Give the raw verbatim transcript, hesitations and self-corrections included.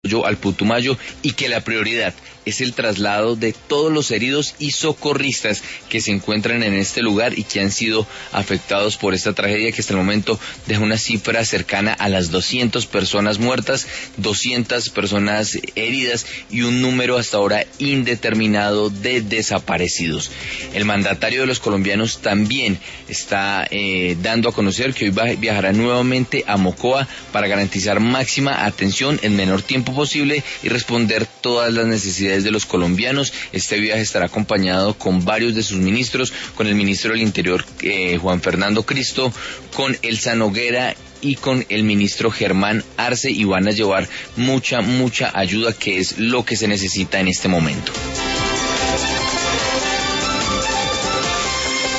al Putumayo y que la prioridad es el traslado de todos los heridos y socorristas que se encuentran en este lugar y que han sido afectados por esta tragedia que hasta el momento deja una cifra cercana a las doscientas personas muertas, doscientas personas heridas y un número hasta ahora indeterminado de desaparecidos. El mandatario de los colombianos también está eh, dando a conocer que hoy viajará nuevamente a Mocoa para garantizar máxima atención en menor tiempo posible y responder todas las necesidades de los colombianos. Este viaje estará acompañado con varios de sus ministros, con el ministro del Interior eh, Juan Fernando Cristo, con Elsa Noguera y con el ministro Germán Arce, y van a llevar mucha, mucha ayuda, que es lo que se necesita en este momento.